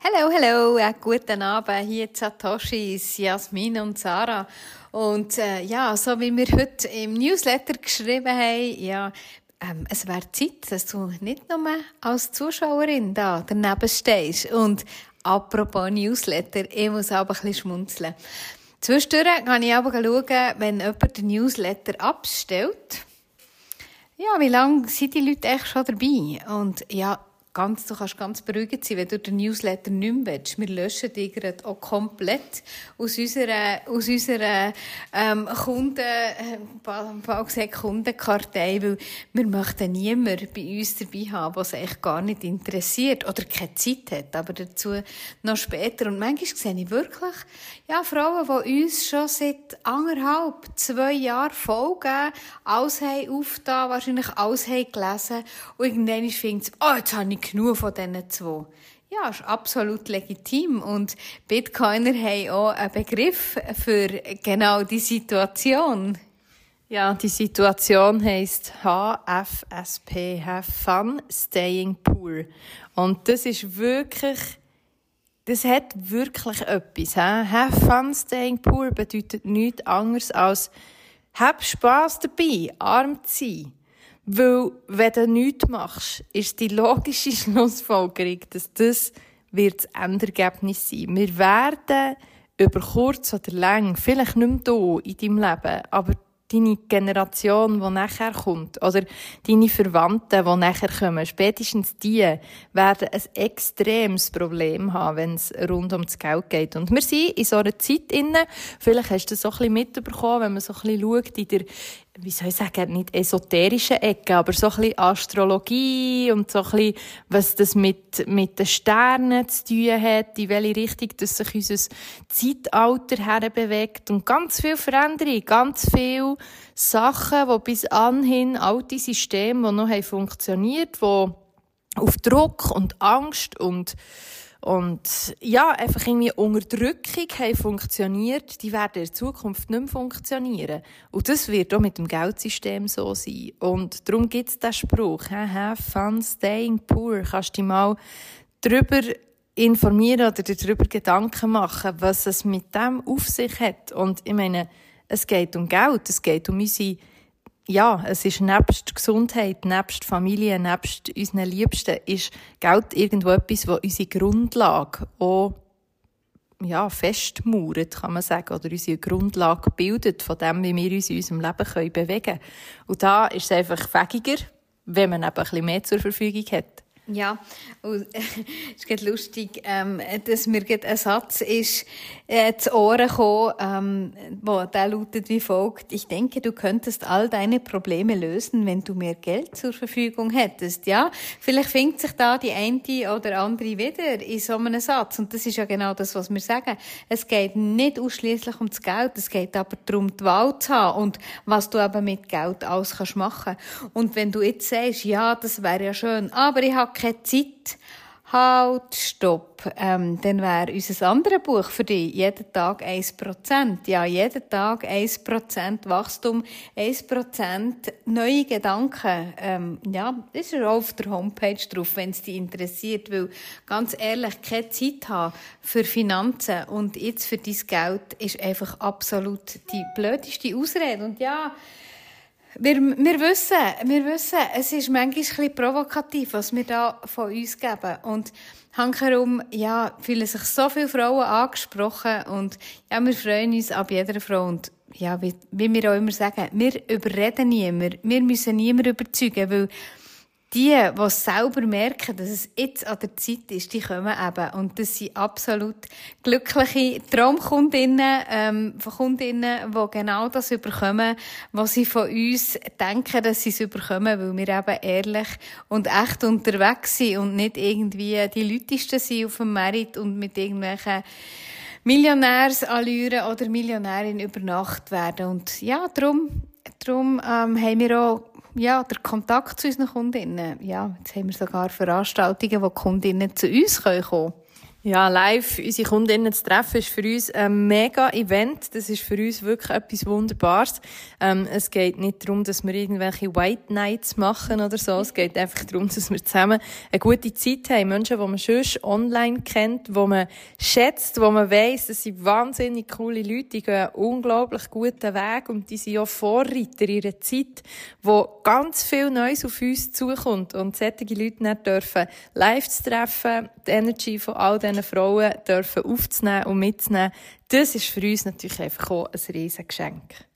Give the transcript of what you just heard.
Hallo, hallo, guten Abend, hier die Satoshis, Jasmin und Sarah. Und so wie wir heute im Newsletter geschrieben haben, es wäre Zeit, dass du nicht nur als Zuschauerin da daneben stehst. Und apropos Newsletter, ich muss aber ein bisschen schmunzeln. Zwischendurch kann ich aber schauen, wenn jemand den Newsletter abstellt, wie lange sind die Leute echt schon dabei? Und du kannst ganz beruhigt sein, wenn du den Newsletter nicht mehr willst. Wir löschen die gerade auch komplett aus unserer Kundenkartei, weil wir möchten niemanden bei uns dabei haben, der es echt gar nicht interessiert oder keine Zeit hat, aber dazu noch später. Und manchmal sehe ich wirklich, Frauen, die uns schon seit 2 Jahren folgen, alles haben aufgetan, wahrscheinlich alles haben gelesen und irgendwann findet es, jetzt habe ich genug von diesen 2. Ja, ist absolut legitim. Und Bitcoiner haben auch einen Begriff für genau die Situation. Ja, die Situation heisst HFSP, Have Fun Staying Poor. Und das hat wirklich etwas. Have Fun Staying Poor bedeutet nichts anderes als hab Spass dabei, arm zu sein. Weil, wenn du nichts machst, ist die logische Schlussfolgerung, dass das das Endergebnis sein wird. Wir werden über kurz oder lang, vielleicht nicht mehr hier in deinem Leben, aber deine Generation, die nachher kommt, oder deine Verwandten, die nachher kommen, spätestens die, werden ein extremes Problem haben, wenn es rund um das Geld geht. Und wir sind in so einer Zeit inne, vielleicht hast du das so ein bisschen mitbekommen, wenn man so ein bisschen schaut, in der, nicht esoterischen Ecke, aber so ein bisschen Astrologie und so ein bisschen, was das mit den Sternen zu tun hat, in welche Richtung das sich unser Zeitalter herbewegt und ganz viel Veränderung, ganz viele Sachen, die bis anhin alte Systeme, die noch funktioniert, die auf Druck und Angst und einfach irgendwie Unterdrückung haben funktioniert, die werden in Zukunft nicht mehr funktionieren. Und das wird auch mit dem Geldsystem so sein. Und darum gibt es den Spruch, have fun staying poor. Kannst du dich mal darüber informieren oder dir darüber Gedanken machen, was es mit dem auf sich hat. Und ich meine, es geht um Geld, es geht um unsere, es ist nebst Gesundheit, nebst Familie, nebst unseren Liebsten, ist Geld irgendwo etwas, was unsere Grundlage auch, festmauert, kann man sagen, oder unsere Grundlage bildet von dem, wie wir uns in unserem Leben bewegen können. Und da ist es einfach fähiger, wenn man eben ein bisschen mehr zur Verfügung hat. Ja, und es ist lustig, dass mir gerade ein Satz ist zu Ohren gekommen, der lautet wie folgt: Ich denke, du könntest all deine Probleme lösen, wenn du mehr Geld zur Verfügung hättest. Ja, vielleicht findet sich da die eine oder andere wieder in so einem Satz. Und das ist ja genau das, was wir sagen. Es geht nicht ausschliesslich um das Geld, es geht aber darum, die Wahl zu haben und was du eben mit Geld alles machen kannst. Und wenn du jetzt sagst, ja, das wäre ja schön, aber ich habe keine Zeit, halt, stopp. Dann wäre unser anderes Buch für dich jeden Tag 1%. Ja, jeden Tag 1% Wachstum, 1% neue Gedanken. Das ist auch auf der Homepage drauf, wenn es dich interessiert, weil ganz ehrlich, keine Zeit haben für Finanzen und jetzt für dein Geld ist einfach absolut die blödeste Ausrede. Und wir wissen, es ist manchmal ein bisschen provokativ, was wir da von uns geben. Und hankerum, fühlen sich so viele Frauen angesprochen und wir freuen uns ab jeder Frau. Und wie wir auch immer sagen, wir überreden niemanden. Wir müssen niemanden überzeugen, weil die selber merken, dass es jetzt an der Zeit ist, die kommen eben. Und das sind absolut glückliche Traumkundinnen, Kundinnen, die genau das überkommen, was sie von uns denken, dass sie es überkommen, weil wir eben ehrlich und echt unterwegs sind und nicht irgendwie die Leutesten sind auf dem Markt und mit irgendwelchen Millionärsallüren oder Millionärin über Nacht werden. Und darum haben wir auch der Kontakt zu unseren Kundinnen. Ja, jetzt haben wir sogar Veranstaltungen, wo die Kundinnen zu uns kommen können. Ja, live unsere Kundinnen zu treffen, ist für uns ein Mega-Event. Das ist für uns wirklich etwas Wunderbares. Es geht nicht darum, dass wir irgendwelche White Nights machen oder so. Es geht einfach darum, dass wir zusammen eine gute Zeit haben. Menschen, die man sonst online kennt, die man schätzt, wo man weiss, das sind wahnsinnig coole Leute, die gehen einen unglaublich guten Weg und die sind auch Vorreiter in einer Zeit, wo ganz viel Neues auf uns zukommt. Und solche Leute nicht dürfen live zu treffen, die Energy von all diesen Frauen dürfen aufzunehmen und mitzunehmen, das ist für uns natürlich einfach auch ein riesen Geschenk.